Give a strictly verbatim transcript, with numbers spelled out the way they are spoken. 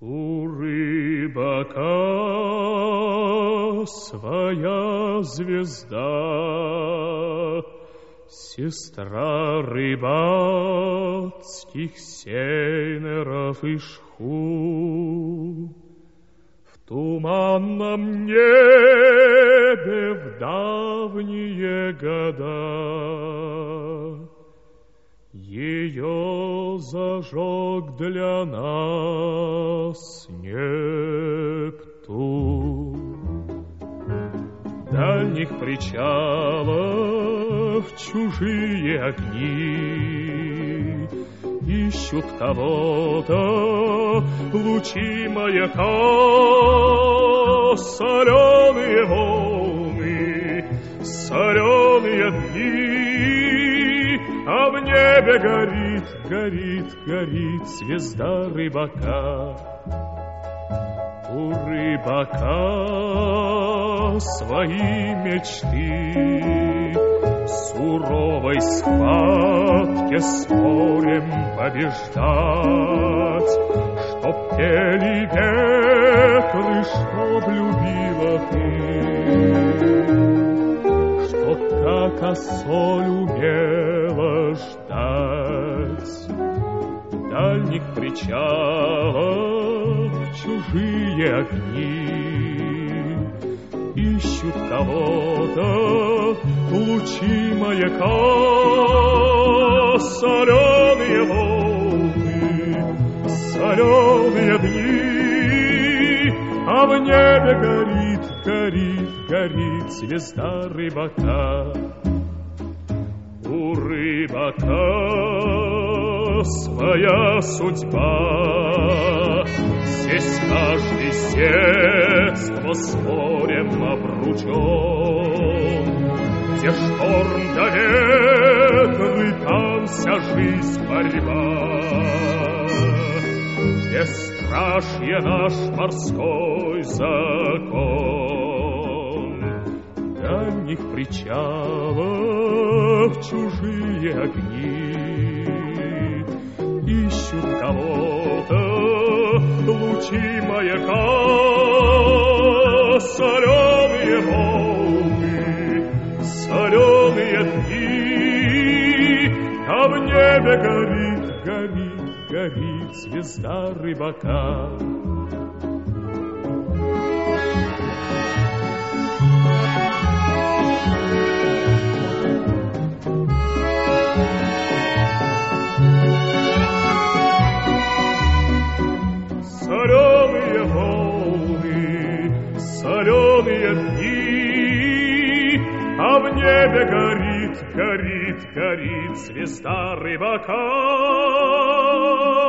У рыбака своя звезда, сестра рыбацких сейнеров и шхун. В туманном небе в давние года ее зажег для нас Нептун. Дальних причалов чужие огни ищут кого-то, лучи маяка, соленые волны, соленые дни, а в небе горит, горит, горит звезда рыбака. У рыбака свои мечты, в суровой схватке с морем побеждать, чтоб пели ветры, чтоб любила ты, чтоб как осоль умела ждать. Дальних причалов чужие огни ищут кого-то, лучи маяка, соленые волны, соленые дни, а в небе горит, горит, горит звезда рыбака. У рыбака своя судьба, здесь каждый с детства с морем обручен, где шторм да ветры, там вся жизнь борьба, где страшье наш морской закон. Дальних причалов чужие огни ищут кого-то, лучи маяка, соленые волны, соленые дни, а в небе горит, горит, горит звезда рыбака. Соленые волны, соленые дни, а в небе горит, горит, горит звезда рыбака.